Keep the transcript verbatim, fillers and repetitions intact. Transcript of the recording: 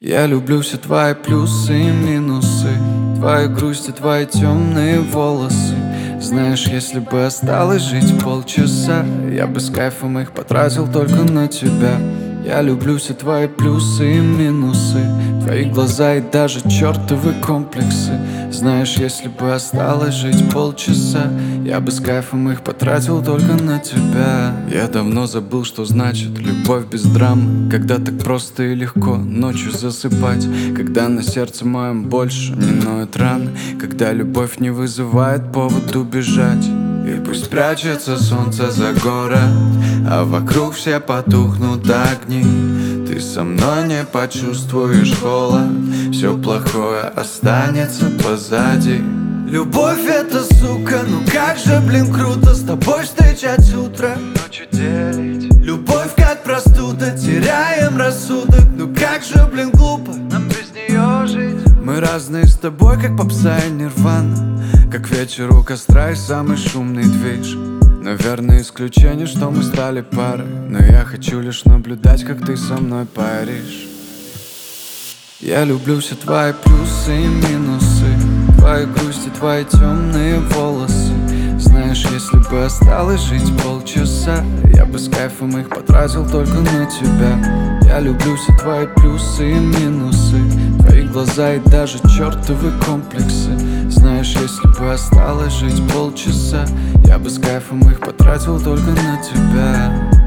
Я люблю все твои плюсы и минусы, твои грусти, твои темные волосы. Знаешь, если бы осталось жить полчаса, я бы с кайфом их потратил только на тебя. Я люблю все твои плюсы и минусы, твои глаза и даже чертовы комплексы. Знаешь, если бы осталось жить полчаса, я бы с кайфом их потратил только на тебя. Я давно забыл, что значит любовь без драмы, когда так просто и легко ночью засыпать, когда на сердце моем больше не ноют раны, когда любовь не вызывает повод убежать. И пусть прячется солнце за город, а вокруг все потухнут огни, ты со мной не почувствуешь холод, все плохое останется позади. Любовь это, сука, ну как же, блин, круто с тобой встречать утро, ночью делить. Любовь как простуда, теряем рассудок, ну как же, блин, глупо нам без нее жить. Мы разные с тобой, как попса и нирвана, как вечер у костра и самый шумный движ. Наверное, исключение, что мы стали парой, но я хочу лишь наблюдать, как ты со мной паришь. Я люблю все твои плюсы и минусы, твои грусти, твои темные волосы. Знаешь, если бы осталось жить полчаса, я бы с кайфом их потратил только на тебя. Я люблю все твои плюсы и минусы, твои глаза и даже чертовы комплексы. Знаешь, если бы осталось жить полчаса, я бы с кайфом их потратил только на тебя.